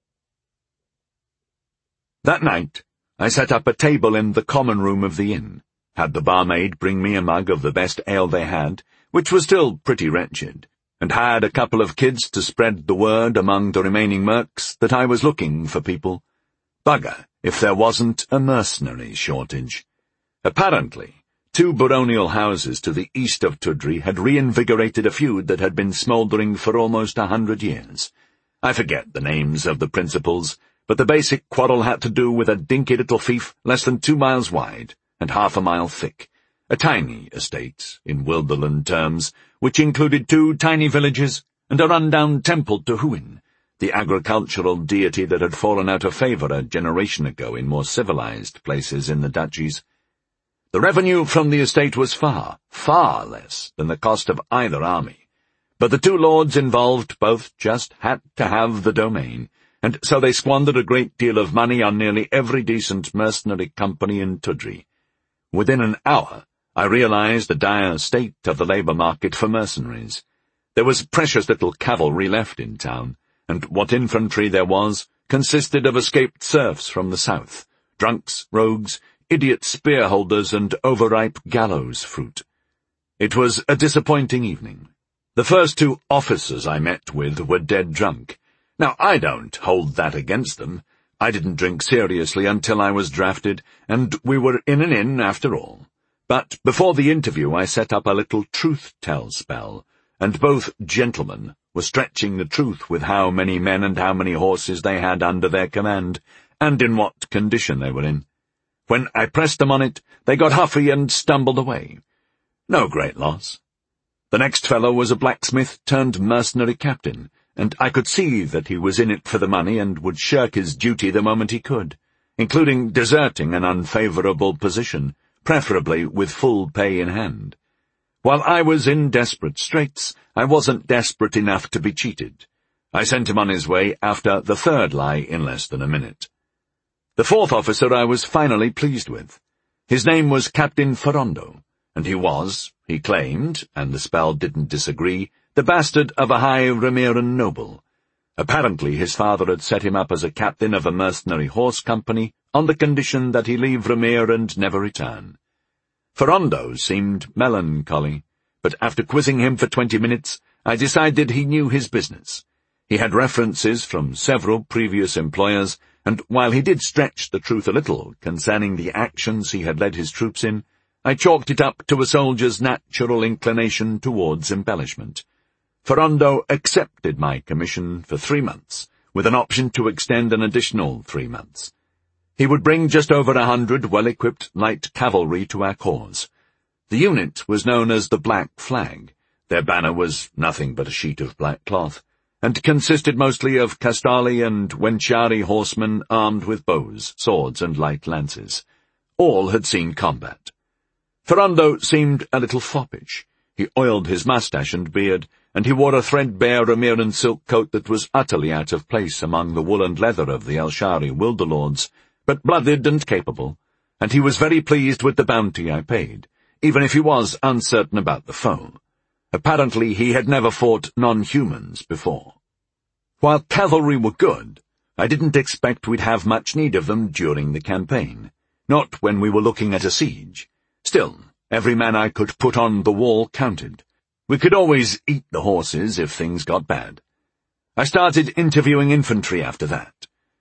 S1: That night, I set up a table in the common room of the inn, had the barmaid bring me a mug of the best ale they had, which was still pretty wretched, and hired a couple of kids to spread the word among the remaining mercs that I was looking for people. Bugger if there wasn't a mercenary shortage. Apparently, two baronial houses to the east of Tudri had reinvigorated a feud that had been smouldering for almost a hundred years. I forget the names of the principals, but the basic quarrel had to do with a dinky little fief less than two miles wide and half a mile thick, a tiny estate, in Wilderland terms, which included two tiny villages and a run-down temple to Huin, the agricultural deity that had fallen out of favour a generation ago in more civilized places in the duchies. The revenue from the estate was far, far less than the cost of either army, but the two lords involved both just had to have the domain, and so they squandered a great deal of money on nearly every decent mercenary company in Tudri. Within an hour, I realized the dire state of the labour market for mercenaries. There was precious little cavalry left in town, and what infantry there was consisted of escaped serfs from the south, drunks, rogues, idiot spear-holders, and overripe gallows fruit. It was a disappointing evening. The first two officers I met with were dead drunk. Now, I don't hold that against them. I didn't drink seriously until I was drafted, and we were in an inn after all. But before the interview I set up a little truth-tell spell, and both gentlemen were stretching the truth with how many men and how many horses they had under their command, and in what condition they were in. When I pressed them on it, they got huffy and stumbled away. No great loss. The next fellow was a blacksmith turned mercenary captain, and I could see that he was in it for the money and would shirk his duty the moment he could, including deserting an unfavourable position, preferably with full pay in hand. While I was in desperate straits, I wasn't desperate enough to be cheated. I sent him on his way after the third lie in less than a minute. The fourth officer I was finally pleased with. His name was Captain Ferrando, and he was, he claimed, and the spell didn't disagree, the bastard of a high Remiran noble. Apparently his father had set him up as a captain of a mercenary horse company on the condition that he leave Remir and never return. Ferrando seemed melancholy, but after quizzing him for twenty minutes, I decided he knew his business. He had references from several previous employers, and while he did stretch the truth a little concerning the actions he had led his troops in, I chalked it up to a soldier's natural inclination towards embellishment. Ferrando accepted my commission for three months, with an option to extend an additional three months. He would bring just over a hundred well-equipped light cavalry to our cause. The unit was known as the Black Flag. Their banner was nothing but a sheet of black cloth, and consisted mostly of Castali and Wenchari horsemen armed with bows, swords, and light lances. All had seen combat. Ferrando seemed a little foppish. He oiled his moustache and beard, and he wore a threadbare Remiran silk coat that was utterly out of place among the wool and leather of the Elshari Wilderlords, but blooded and capable, and he was very pleased with the bounty I paid, even if he was uncertain about the foe. Apparently he had never fought non-humans before. While cavalry were good, I didn't expect we'd have much need of them during the campaign, not when we were looking at a siege. Still, every man I could put on the wall counted. We could always eat the horses if things got bad. I started interviewing infantry after that.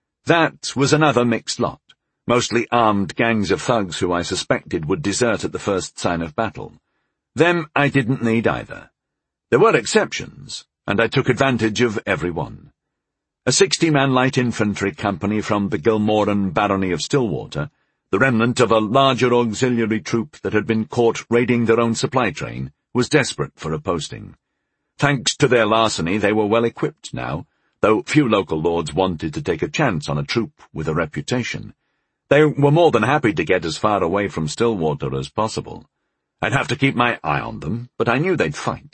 S1: That was another mixed lot, mostly armed gangs of thugs who I suspected would desert at the first sign of battle. Them I didn't need either. There were exceptions, and I took advantage of every one. A sixty-man light infantry company from the Gilmoran barony of Stillwater, the remnant of a larger auxiliary troop that had been caught raiding their own supply train, was desperate for a posting. Thanks to their larceny, they were well equipped now, though few local lords wanted to take a chance on a troop with a reputation. They were more than happy to get as far away from Stillwater as possible. I'd have to keep my eye on them, but I knew they'd fight.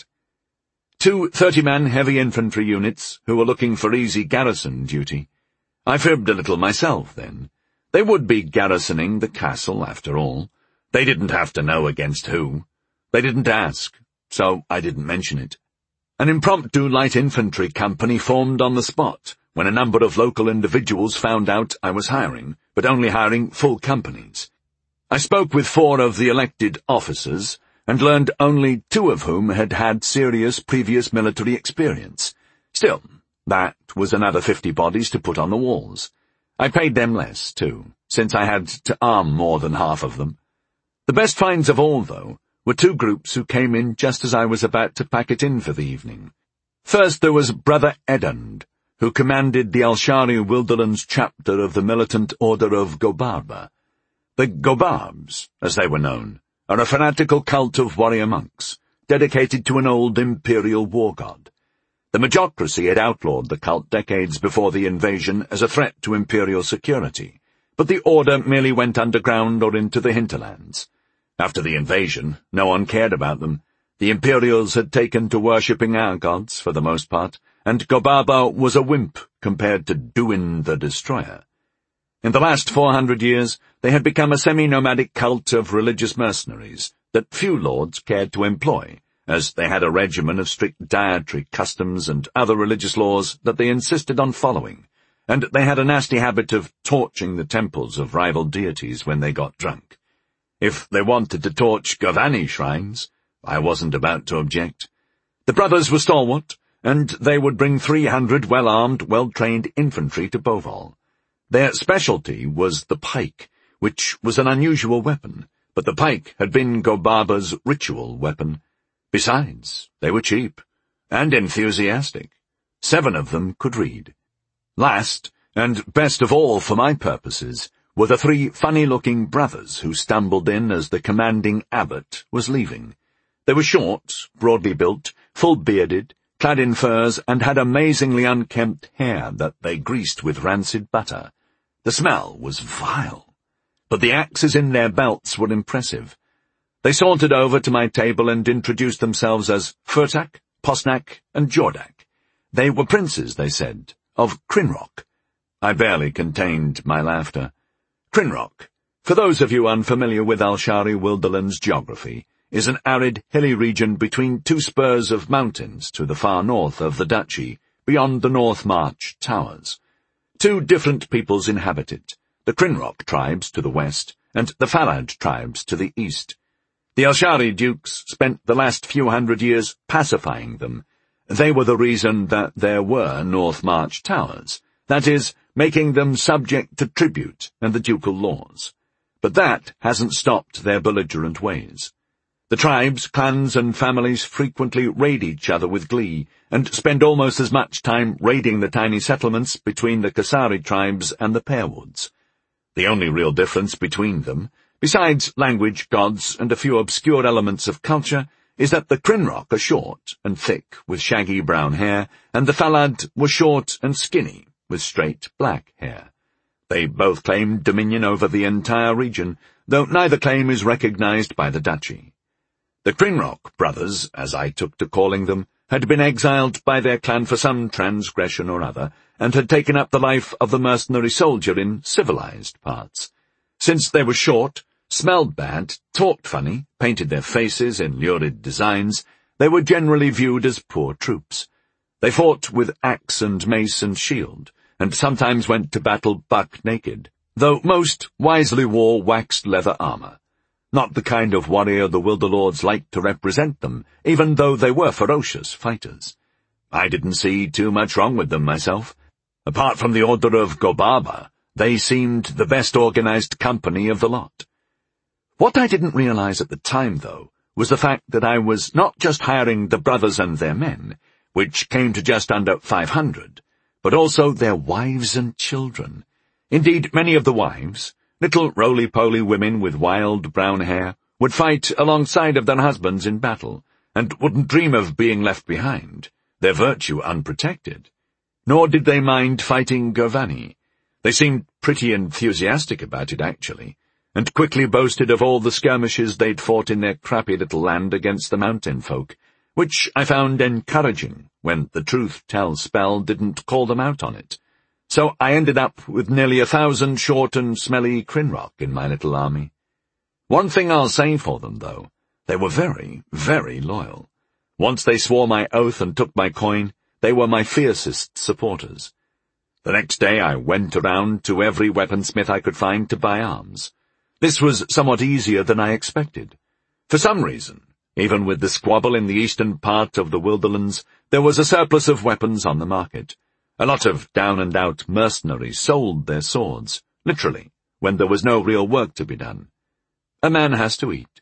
S1: Two thirty-man heavy infantry units who were looking for easy garrison duty. I fibbed a little myself then. They would be garrisoning the castle, after all. They didn't have to know against who. They didn't ask, so I didn't mention it. An impromptu light infantry company formed on the spot when a number of local individuals found out I was hiring, but only hiring full companies. I spoke with four of the elected officers, and learned only two of whom had had serious previous military experience. Still, that was another fifty bodies to put on the walls. I paid them less, too, since I had to arm more than half of them. The best finds of all, though, were two groups who came in just as I was about to pack it in for the evening. First there was Brother Edund, who commanded the Elshari Wilderlands chapter of the militant order of Gobarba. The Gobarbs, as they were known, are a fanatical cult of warrior monks, dedicated to an old imperial war god. The Majocracy had outlawed the cult decades before the invasion as a threat to imperial security, but the order merely went underground or into the hinterlands. After the invasion, no one cared about them. The Imperials had taken to worshipping our gods, for the most part, and Gobarba was a wimp compared to Duin the Destroyer. In the last four hundred years, they had become a semi-nomadic cult of religious mercenaries that few lords cared to employ, as they had a regimen of strict dietary customs and other religious laws that they insisted on following, and they had a nasty habit of torching the temples of rival deities when they got drunk. If they wanted to torch Gavani shrines, I wasn't about to object. The brothers were stalwart, and they would bring three hundred well-armed, well-trained infantry to Boval. Their specialty was the pike, which was an unusual weapon, but the pike had been Gobarba's ritual weapon. Besides, they were cheap, and enthusiastic. Seven of them could read. Last, and best of all for my purposes, were the three funny-looking brothers who stumbled in as the commanding abbot was leaving. They were short, broadly built, full-bearded, clad in furs, and had amazingly unkempt hair that they greased with rancid butter. The smell was vile, but the axes in their belts were impressive. They sauntered over to my table and introduced themselves as Furtak, Posnak, and Jordak. They were princes, they said, of Crinrock. I barely contained my laughter. Crinrock, for those of you unfamiliar with Alshari Wilderland's geography, is an arid, hilly region between two spurs of mountains to the far north of the duchy, beyond the North March Towers. Two different peoples inhabit it, the Crinrock tribes to the west, and the Falad tribes to the east. The Alshari dukes spent the last few hundred years pacifying them. They were the reason that there were North March Towers, that is, making them subject to tribute and the ducal laws. But that hasn't stopped their belligerent ways. The tribes, clans, and families frequently raid each other with glee, and spend almost as much time raiding the tiny settlements between the Kasari tribes and the Pearwoods. The only real difference between them, besides language, gods, and a few obscure elements of culture, is that the Crinrock are short and thick, with shaggy brown hair, and the Falad were short and skinny, with straight black hair. They both claim dominion over the entire region, though neither claim is recognized by the duchy. The Crinrock brothers, as I took to calling them, had been exiled by their clan for some transgression or other, and had taken up the life of the mercenary soldier in civilized parts. Since they were short, smelled bad, talked funny, painted their faces in lurid designs, they were generally viewed as poor troops. They fought with axe and mace and shield, and sometimes went to battle buck naked, though most wisely wore waxed leather armor. Not the kind of warrior the Wilderlords liked to represent them, even though they were ferocious fighters. I didn't see too much wrong with them myself. Apart from the Order of Gobaba, they seemed the best organized company of the lot. What I didn't realize at the time, though, was the fact that I was not just hiring the brothers and their men, which came to just under five hundred, but also their wives and children. Indeed, many of the wives, little roly-poly women with wild brown hair, would fight alongside of their husbands in battle, and wouldn't dream of being left behind, their virtue unprotected. Nor did they mind fighting Gurvani. They seemed pretty enthusiastic about it, actually, and quickly boasted of all the skirmishes they'd fought in their crappy little land against the mountain folk, which I found encouraging when the truth-tell spell didn't call them out on it. So I ended up with nearly a thousand short and smelly Crinrock in my little army. One thing I'll say for them, though, they were very, very loyal. Once they swore my oath and took my coin, they were my fiercest supporters. The next day I went around to every weaponsmith I could find to buy arms. This was somewhat easier than I expected. For some reason, even with the squabble in the eastern part of the Wilderlands, there was a surplus of weapons on the market. A lot of down-and-out mercenaries sold their swords, literally, when there was no real work to be done. A man has to eat.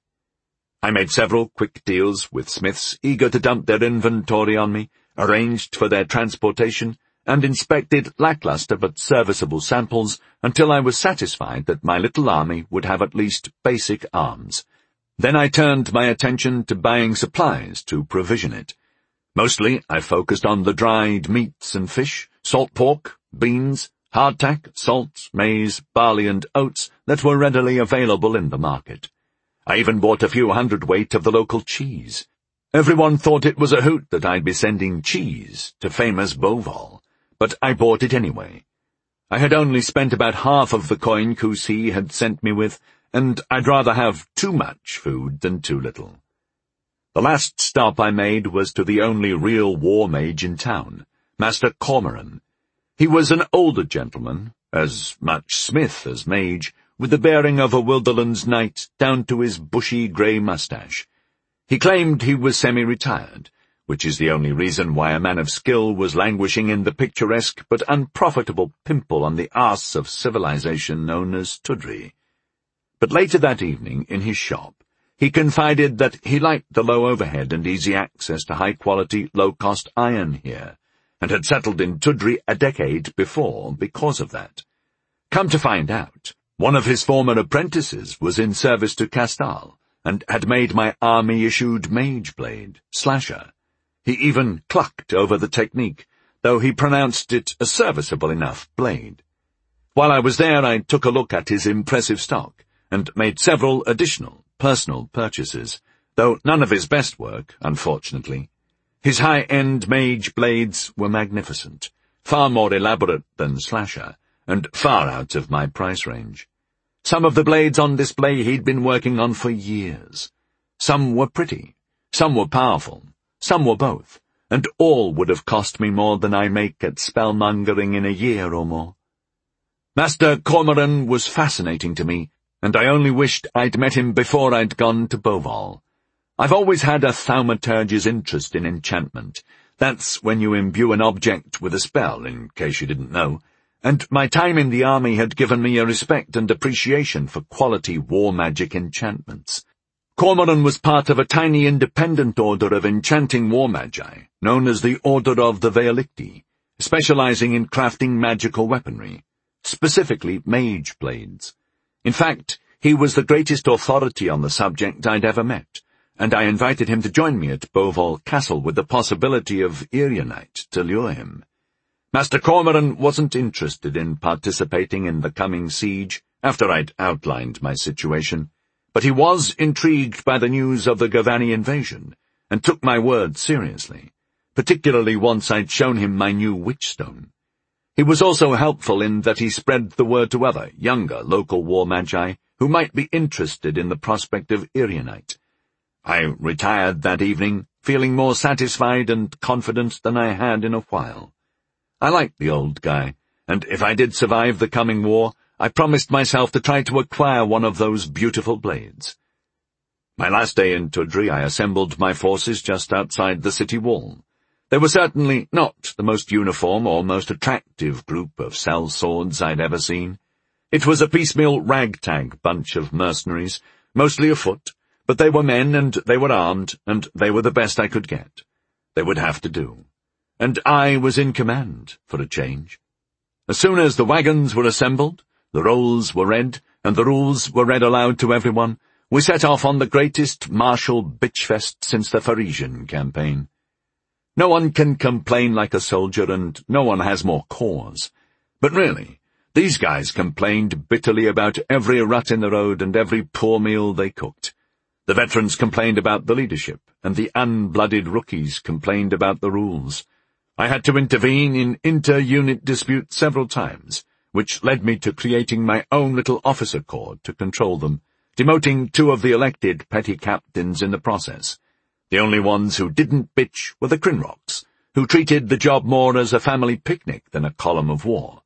S1: I made several quick deals with smiths eager to dump their inventory on me, arranged for their transportation, and inspected lackluster but serviceable samples until I was satisfied that my little army would have at least basic arms. Then I turned my attention to buying supplies to provision it. Mostly, I focused on the dried meats and fish, salt pork, beans, hardtack, salt, maize, barley, and oats that were readily available in the market. I even bought a few hundredweight of the local cheese. Everyone thought it was a hoot that I'd be sending cheese to famous Bovol, but I bought it anyway. I had only spent about half of the coin Kusi had sent me with, and I'd rather have too much food than too little. The last stop I made was to the only real war mage in town, Master Cormoran. He was an older gentleman, as much smith as mage, with the bearing of a Wilderlands knight down to his bushy grey moustache. He claimed he was semi-retired, which is the only reason why a man of skill was languishing in the picturesque but unprofitable pimple on the arse of civilization known as Tudri. But later that evening, in his shop, he confided that he liked the low overhead and easy access to high-quality, low-cost iron here, and had settled in Tudri a decade before because of that. Come to find out, one of his former apprentices was in service to Castal, and had made my army-issued mage blade, Slasher. He even clucked over the technique, though he pronounced it a serviceable enough blade. While I was there, I took a look at his impressive stock, and made several additional personal purchases, though none of his best work, unfortunately. His high-end mage blades were magnificent, far more elaborate than Slasher, and far out of my price range. Some of the blades on display he'd been working on for years. Some were pretty, some were powerful, some were both, and all would have cost me more than I make at spellmongering in a year or more. Master Cormoran was fascinating to me, and I only wished I'd met him before I'd gone to Beauval. I've always had a thaumaturge's interest in enchantment. That's when you imbue an object with a spell, in case you didn't know, and my time in the army had given me a respect and appreciation for quality war magic enchantments. Cormoran was part of a tiny independent order of enchanting war magi, known as the Order of the Veelicti, specializing in crafting magical weaponry, specifically mage blades. In fact, he was the greatest authority on the subject I'd ever met, and I invited him to join me at Beauval Castle with the possibility of Erionite to lure him. Master Cormoran wasn't interested in participating in the coming siege after I'd outlined my situation, but he was intrigued by the news of the Gavani invasion, and took my word seriously, particularly once I'd shown him my new witchstone. He was also helpful in that he spread the word to other, younger local war magi who might be interested in the prospect of Erionite. I retired that evening, feeling more satisfied and confident than I had in a while. I liked the old guy, and if I did survive the coming war, I promised myself to try to acquire one of those beautiful blades. My last day in Tudri, I assembled my forces just outside the city wall. They were certainly not the most uniform or most attractive group of sellswords I'd ever seen. It was a piecemeal ragtag bunch of mercenaries, mostly afoot, but they were men and they were armed, and they were the best I could get. They would have to do. And I was in command, for a change. As soon as the wagons were assembled, the rolls were read, and the rules were read aloud to everyone, we set off on the greatest martial bitchfest since the Parisian campaign. No one can complain like a soldier, and no one has more cause. But really, these guys complained bitterly about every rut in the road and every poor meal they cooked. The veterans complained about the leadership, and the unblooded rookies complained about the rules. I had to intervene in inter-unit disputes several times, which led me to creating my own little officer corps to control them, demoting two of the elected petty captains in the process. The only ones who didn't bitch were the Crinrocks, who treated the job more as a family picnic than a column of war.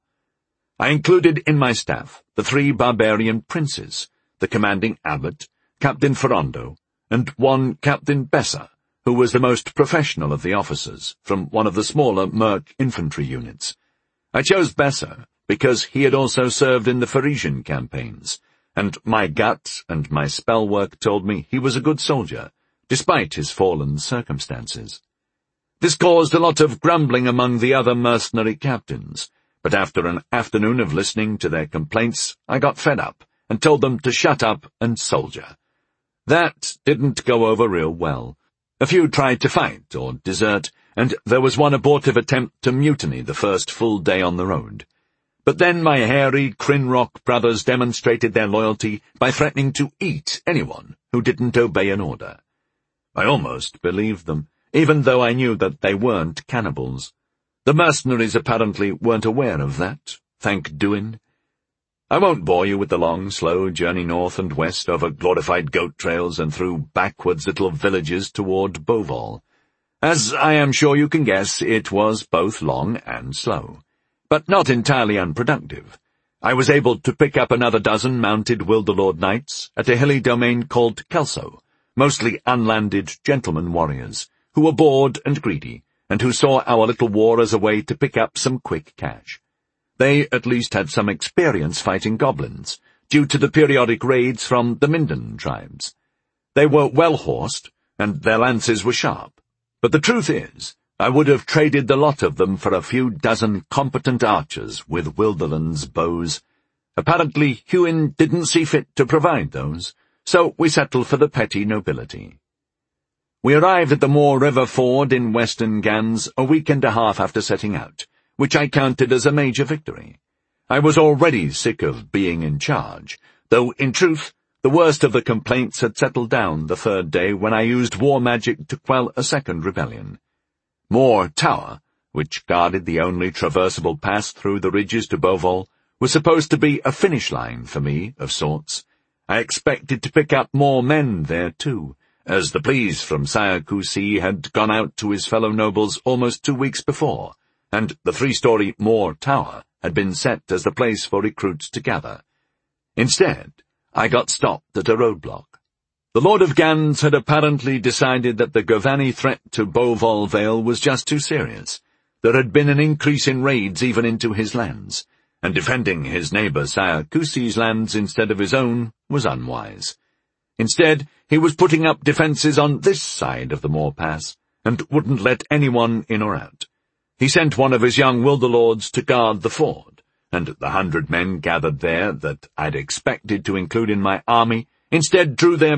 S1: I included in my staff the three barbarian princes, the commanding abbot, Captain Ferrando, and one Captain Bessa, who was the most professional of the officers, from one of the smaller Merc infantry units. I chose Bessa because he had also served in the Parisian campaigns, and my gut and my spell work told me he was a good soldier, despite his fallen circumstances. This caused a lot of grumbling among the other mercenary captains, but after an afternoon of listening to their complaints, I got fed up and told them to shut up and soldier. That didn't go over real well. A few tried to fight or desert, and there was one abortive attempt to mutiny the first full day on the road. But then my hairy Crinrock brothers demonstrated their loyalty by threatening to eat anyone who didn't obey an order. I almost believed them, even though I knew that they weren't cannibals. The mercenaries apparently weren't aware of that, thank Duin. I won't bore you with the long, slow journey north and west over glorified goat trails and through backwards little villages toward Beauval. As I am sure you can guess, it was both long and slow, but not entirely unproductive. I was able to pick up another dozen mounted Wilderlord knights at a hilly domain called Kelso, mostly unlanded gentleman warriors, who were bored and greedy, and who saw our little war as a way to pick up some quick cash. They at least had some experience fighting goblins, due to the periodic raids from the Minden tribes. They were well-horsed, and their lances were sharp. But the truth is, I would have traded the lot of them for a few dozen competent archers with Wilderland's bows. Apparently, Hywin didn't see fit to provide those, so we settled for the petty nobility. We arrived at the Moor River ford in western Gans a week and a half after setting out, which I counted as a major victory. I was already sick of being in charge, though, in truth, the worst of the complaints had settled down the third day when I used war magic to quell a second rebellion. Moor Tower, which guarded the only traversable pass through the ridges to Beauval, was supposed to be a finish line for me, of sorts. I expected to pick up more men there, too, as the pleas from Sire Coucy had gone out to his fellow nobles almost two weeks before, and the three-story Moor Tower had been set as the place for recruits to gather. Instead, I got stopped at a roadblock. The Lord of Gans had apparently decided that the Gavani threat to Beauval Vale was just too serious. There had been an increase in raids even into his lands, and defending his neighbour Sire Coucy's lands instead of his own was unwise. Instead, he was putting up defences on this side of the Moor Pass, and wouldn't let anyone in or out. He sent one of his young Wilderlords to guard the ford, and the hundred men gathered there that I'd expected to include in my army instead drew their